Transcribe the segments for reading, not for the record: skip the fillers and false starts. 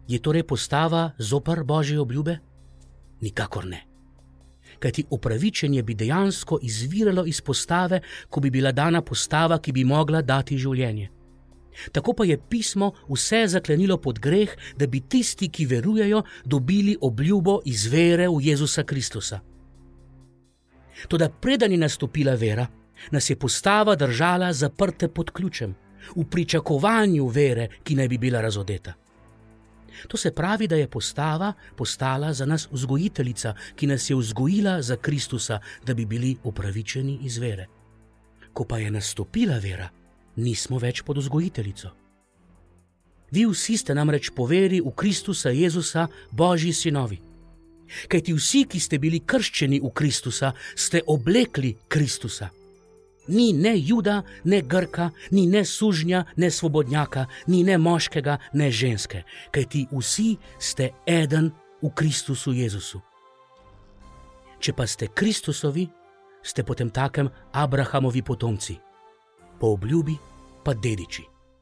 Je torej postava zoper Božje obljube? Nikakor ne. Kajti upravičenje bi dejansko izviralo iz postave, ko bi bila dana postava, ki bi mogla dati življenje. Tako pa je pismo vse zaklenilo pod greh, da bi tisti, ki verujejo, dobili obljubo iz vere v Jezusa Kristusa. Toda preden je nastopila vera, nas je postava držala zaprte pod ključem, v pričakovanju vere, ki naj bi bila razodeta. To se pravi, da je postava postala za nas vzgojiteljica, ki nas je vzgojila za Kristusa, da bi bili upravičeni iz vere. Ko pa je nastopila vera, nismo več pod vzgojiteljico. Vi vsi ste namreč po veri v Kristusa Jezusa Božji sinovi. Kajti vsi, ki ste bili krščeni v Kristusa, ste oblekli Kristusa. Ni ne Juda, ne Grka, ni ne sužnja, ne svobodnjaka, ni ne moškega, ne ženske, kajti vsi ste eden v Kristusu Jezusu. Če pa ste Kristusovi, ste potem takem Abrahamovi potomci, po obljubi pa dediči.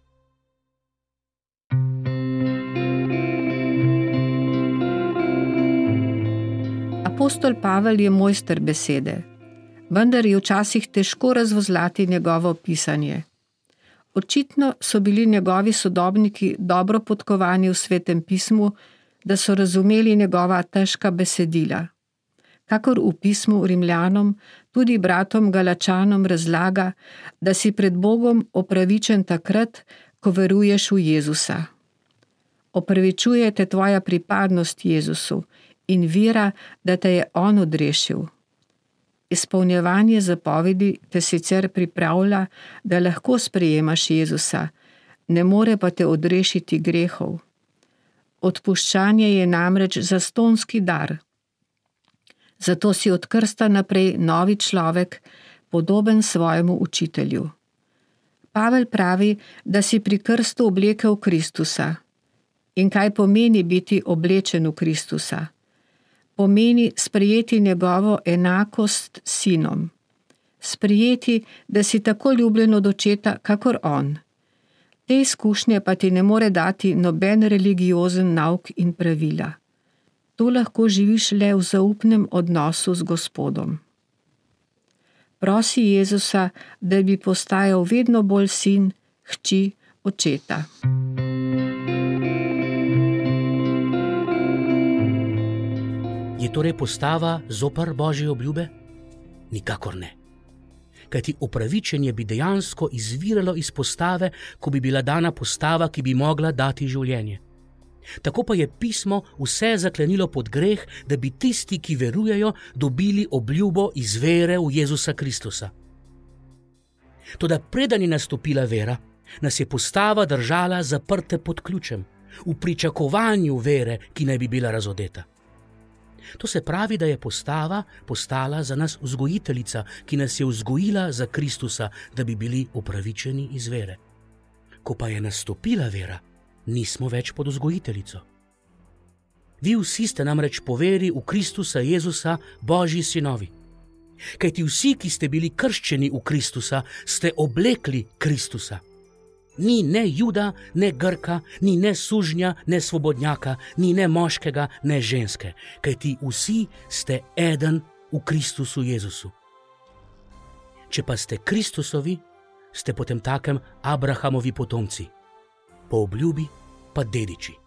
Apostol Pavel je mojster besede, vendar je včasih težko razvozlati njegovo pisanje. Očitno so bili njegovi sodobniki dobro podkovani v Svetem pismu, da so razumeli njegova težka besedila. Kakor v pismu Rimljanom, tudi bratom Galačanom razlaga, da si pred Bogom opravičen takrat, ko veruješ v Jezusa. Opravičuje te tvoja pripadnost Jezusu in vera, da te je on odrešil. Izpolnjevanje zapovedi te sicer pripravlja, da lahko sprejemaš Jezusa, ne more pa te odrešiti grehov. Odpuščanje je namreč zastonski dar. Zato si od krsta naprej novi človek, podoben svojemu učitelju. Pavel pravi, da si pri krstu oblekel Kristusa. In kaj pomeni biti oblečen v Kristusa? Pomeni sprejeti njegovo enakost s sinom. Sprejeti, da si tako ljubljen od očeta, kakor on. Te izkušnje pa ti ne more dati noben religiozen nauk in pravila. To lahko živiš le v zaupnem odnosu z Gospodom. Prosi Jezusa, da bi postajal vedno bolj sin, hči očeta. Je torej postava zoper Božje obljube? Nikakor ne. Kajti upravičenje bi dejansko izviralo iz postave, ko bi bila dana postava, ki bi mogla dati življenje. Tako pa je pismo vse zaklenilo pod greh, da bi tisti, ki verujejo, dobili obljubo iz vere v Jezusa Kristusa. Toda preden je nastopila vera, nas je postava držala zaprte pod ključem, v pričakovanju vere, ki naj bi bila razodeta. To se pravi, da je postava postala za nas vzgojiteljica, ki nas je vzgojila za Kristusa, da bi bili upravičeni iz vere. Ko pa je nastopila vera, nismo več pod vzgojiteljico. Vi vsi ste namreč po veri v Kristusa Jezusa Božji sinovi. Kajti vsi, ki ste bili krščeni v Kristusa, ste oblekli Kristusa. Ni ne Juda, ne Grka, ni ne sužnja, ne svobodnjaka, ni ne moškega, ne ženske, kajti vsi ste eden v Kristusu Jezusu. Če pa ste Kristusovi, ste potem takem Abrahamovi potomci, po obljubi pa dediči.